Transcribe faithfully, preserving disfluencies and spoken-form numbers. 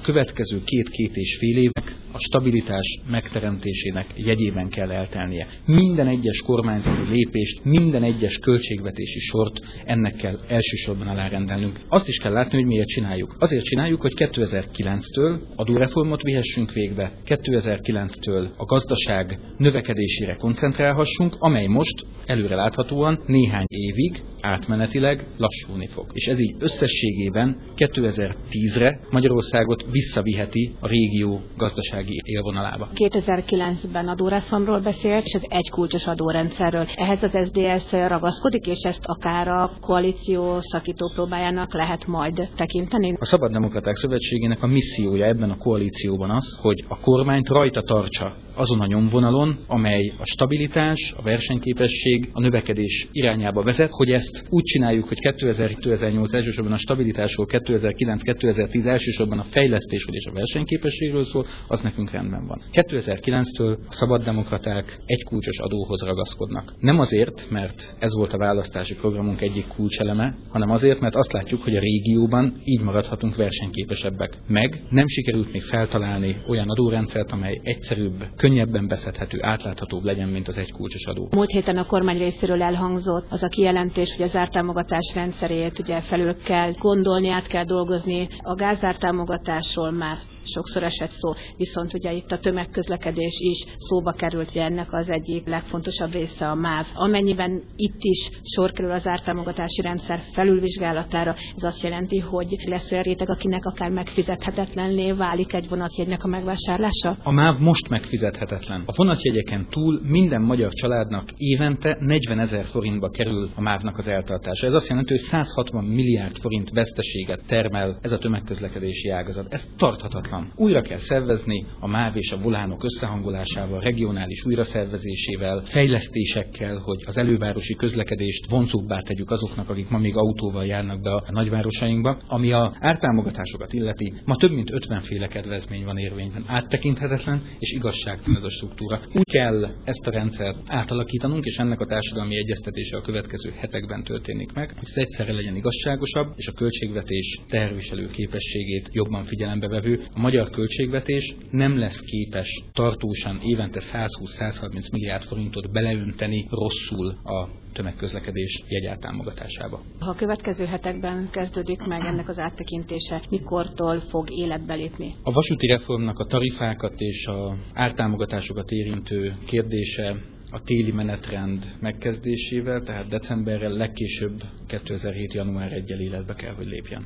következő két-két és fél évnek a stabilitás megteremtésének jegyében kell eltelnie. Minden egyes kormányzati lépést, minden egyes költségvetési sort ennek kell elsősorban alárendelnünk. Azt is kell látni, hogy miért csináljuk. Azért csináljuk, hogy kétezer-kilenctől adóreformot vihessünk végbe, kétezer-kilenctől a gazdaság növekedésére koncentrálhassunk, amely most előreláthatóan néhány évig átmenetileg lassulni fog. És ez így összességében kétezer-tízre Magyarországot visszaviheti a régió gazdasági élvonalába. kétezer-kilencben adóreformról beszélt, és az egykulcsos adórendszerről. Ehhez az es zé dé es ragaszkodik, és ezt akár a koalíció szakító próbájának lehet majd tekinteni? A Szabaddemokraták Szövetségének a missziója ebben a koalícióban az, hogy a kormányt rajta tartsa azon a nyomvonalon, amely a stabilitás, a versenyképesség, a növekedés irányába vezet, hogy ezt úgy csináljuk, hogy kétezer-kétezer-nyolc elsősorban a stabilitásról, kétezer-kilenc-kétezer-tíz elsősorban a fejlesztésről és a versenyképességről szól, az nekünk rendben van. kétezer-kilenctől a szabaddemokraták egy kulcsos adóhoz ragaszkodnak. Nem azért, mert ez volt a választási programunk egyik kulcseleme, hanem azért, mert azt látjuk, hogy a régióban így maradhatunk versenyképesebbek. Meg nem sikerült még feltalálni olyan adórendszert, amely egyszerűbb, könnyebben beszedhető, átláthatóbb legyen, mint az egy kulcsos adó. Múlt héten a kormány részéről elhangzott az a kijelentés, hogy az ártámogatás rendszerét ugye felül kell gondolni, át kell dolgozni. A gázártámogatásról már sokszor esett szó, viszont ugye itt a tömegközlekedés is szóba került, hogy ennek az egyik legfontosabb része a MÁV. Amennyiben itt is sor kerül az ártámogatási rendszer felülvizsgálatára, ez azt jelenti, hogy lesz olyan réteg, akinek akár megfizethetetlenné válik egy vonatjegynek a megvásárlása? A MÁV most megfizethetetlen. A vonatjegyeken túl minden magyar családnak évente negyvenezer forintba kerül a MÁV-nak az eltartása. Ez azt jelenti, hogy száz hatvan milliárd forint veszteséget termel ez a tömegközlekedési ágazat. Ez tarthatatlan. Újra kell szervezni a MÁV és a volánok összehangolásával, regionális újraszervezésével, fejlesztésekkel, hogy az elővárosi közlekedést vonzóbbá tegyük azoknak, akik ma még autóval járnak be a nagyvárosainkba. Ami a ártámogatásokat illeti, ma több mint ötven féle kedvezmény van érvényben. Áttekinthetetlen és igazságtalan ez a struktúra. Úgy kell ezt a rendszert átalakítanunk, és ennek a társadalmi egyeztetése a következő hetekben történik meg, hogy ez egyszerre legyen igazságosabb, és a költségvetés terviselő képességét jobban figyelembe vevő. A magyar költségvetés nem lesz képes tartósan évente százhúsz-százharminc milliárd forintot beleönteni rosszul a tömegközlekedés jegyártámogatásába. Ha a következő hetekben kezdődik meg ennek az áttekintése, mikortól fog életbe lépni? A vasúti reformnak a tarifákat és a ártámogatásokat érintő kérdése a téli menetrend megkezdésével, tehát decemberrel, legkésőbb kétezer-hét január elsejével életbe kell, hogy lépjen.